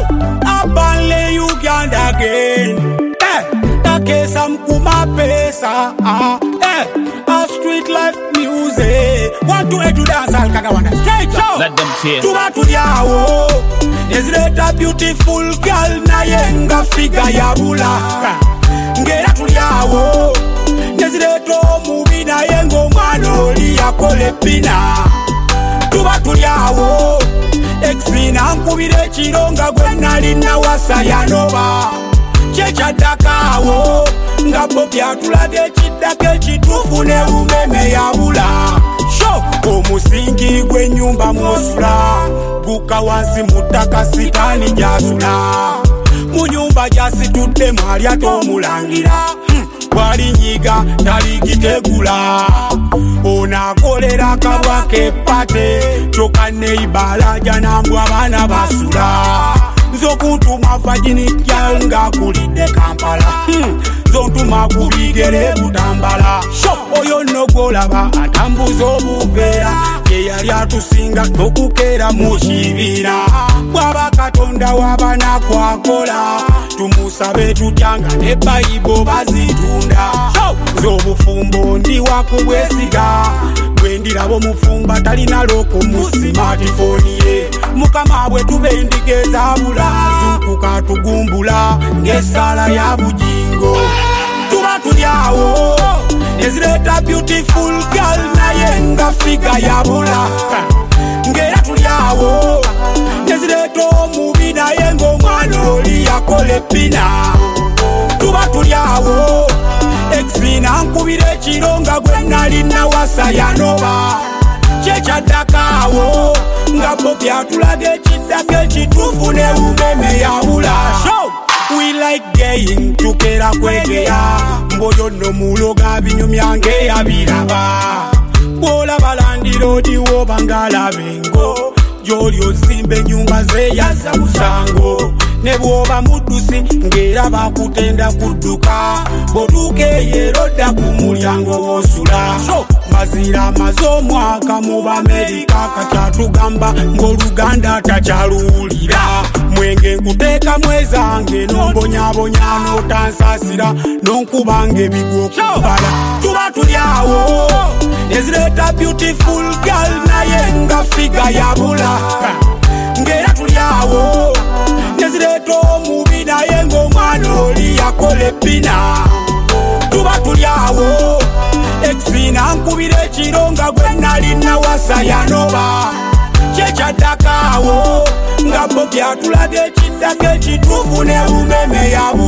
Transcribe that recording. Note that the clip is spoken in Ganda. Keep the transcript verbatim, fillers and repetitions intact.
Abanle Uganda again. Eh, takesa mkuma pesa. Ah, eh, a street life music. Want to do dance al kagawanda. Straight up. Let them feel. Tuba tuliawo. Nezileta beautiful girl na yenga figa ya bula. Ngera tuliawo. Nezileta mubi na yengo manoli ya kole pina. Tuba tuliawo. Exina nkubire chironga gwenali na wasaya nova. Checha dakawo. Ngabo byatulage chidake chitufune umeme ya bula. Show omusingi gwe nyumba mosula. Buka wansi mutaka sitani jasula. Munyumba jasi tutte mwali atomulangira. Wali nyiga taligitegula. Ona kolera kabwake pate. Choka neibala janambwa bana basula. Zokuntuma fajini kyanga kulide Kampala. hmm. Zontuma kubigere butambala. Show oyo nogolaba atambuza obuvera. Yeyali atusinga tokukera mushibira. Bwaba katonda wabana kwakola. Tumusabe tutyanga ne Bible bazitunda. Zobufumbo ndi wakubwesiga. Bwendirabo mufumba talina loko mu smartphone ye. Mukama bwe tubendikeza bulazu kukatugumbula ngesala ya bujingo. Tuba tulyawo nezileta beautiful girl na yenga figa ya bula. Ngera tulyawo nezileta omubi na yengo mwanoli ya kole pina. Tuba tulyawo exina nkubire chironga gwenali na wasaya nova. Checha dakawo ngabo byatulage chidake chitufune umeme ya bula. Show we like gaying tukera kwegeya. Mboyo no muloga binyumyange ya biraba. Bola balandiro diwo bangala bengo. Jolio simbe nyumba ze yaza usango. Nebwoba mudusi ngera bakutenda kuduka. Boduke yeroda kumulyango wosula. Show mazira mazomwaka mu Amerika kachatugamba ng'Oluganda tachalulira. Mwenge nkuteka mwezange nombonyabonya notansasira nonkubange bigo kubala. Tuba tulyawo nezileta beautiful girl na yenga figa ya bula. Ngera tulyawo nezileta omubi na yengo mwanoli ya kole pina. Tuba tulyawo exina nkubire chironga gwenali na wasaya nova. Checha dakawo ngabo byatulage chidake chitufune umeme ya